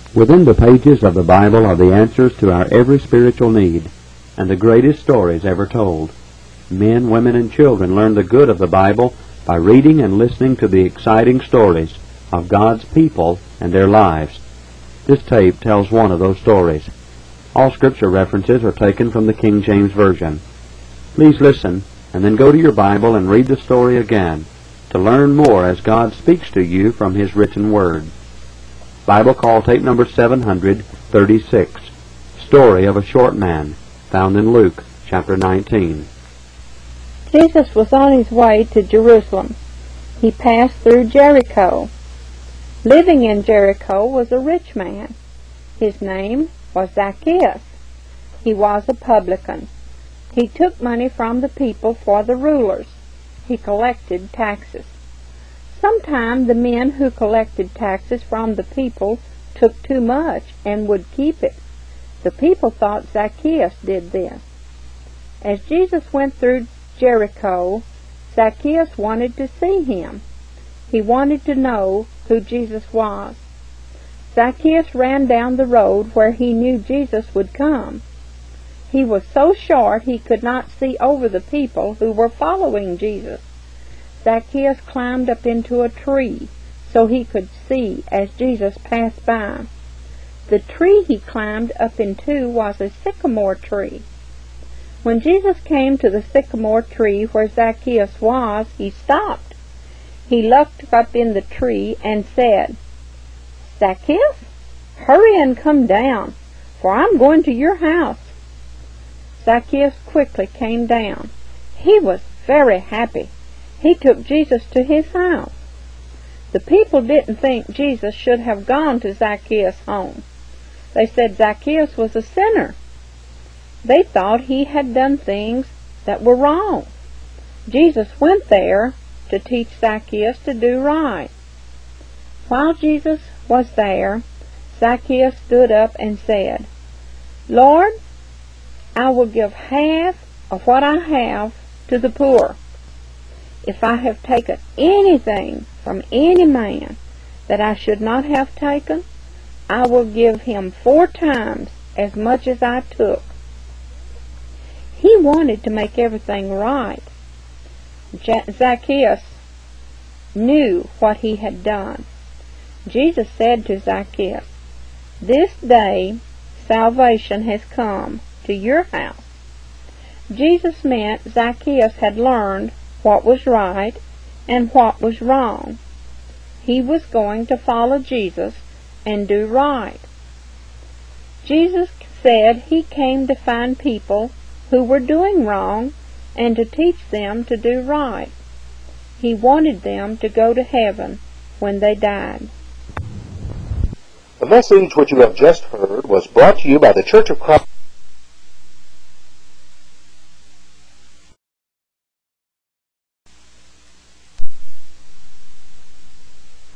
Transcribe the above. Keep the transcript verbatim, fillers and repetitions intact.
Within the pages of the Bible are the answers to our every spiritual need and the greatest stories ever told. Men, women, and children learn the good of the Bible by reading and listening to the exciting stories of God's people and their lives. This tape tells one of those stories. All scripture references are taken from the King James Version. Please listen and then go to your Bible and read the story again to learn more as God speaks to you from His written Word. Bible Call tape number seven hundred thirty-six, Story of a Short Man, found in Luke chapter nineteen. Jesus was on his way to Jerusalem. He passed through Jericho. Living in Jericho was a rich man. His name was Zacchaeus. He was a publican. He took money from the people for the rulers. He collected taxes. Sometimes the men who collected taxes from the people took too much and would keep it. The people thought Zacchaeus did this. As Jesus went through Jericho, Zacchaeus wanted to see him. He wanted to know who Jesus was. Zacchaeus ran down the road where he knew Jesus would come. He was so short he could not see over the people who were following Jesus. Zacchaeus climbed up into a tree so he could see as Jesus passed by. The tree he climbed up into was a sycamore tree. When Jesus came to the sycamore tree where Zacchaeus was, he stopped. He looked up in the tree and said, "Zacchaeus, hurry and come down, for I'm going to your house." Zacchaeus quickly came down. He was very happy. He took Jesus to his house. The people didn't think Jesus should have gone to Zacchaeus' home. They said Zacchaeus was a sinner. They thought he had done things that were wrong. Jesus went there to teach Zacchaeus to do right. While Jesus was there, Zacchaeus stood up and said, "Lord, I will give half of what I have to the poor. If I have taken anything from any man that I should not have taken, I will give him four times as much as I took." He wanted to make everything right. Zacchaeus knew what he had done. Jesus said to Zacchaeus, "This day salvation has come to your house." Jesus meant Zacchaeus had learned what was right and what was wrong. He was going to follow Jesus and do right. Jesus said he came to find people who were doing wrong and to teach them to do right. He wanted them to go to heaven when they died. The message which you have just heard was brought to you by the Church of Christ.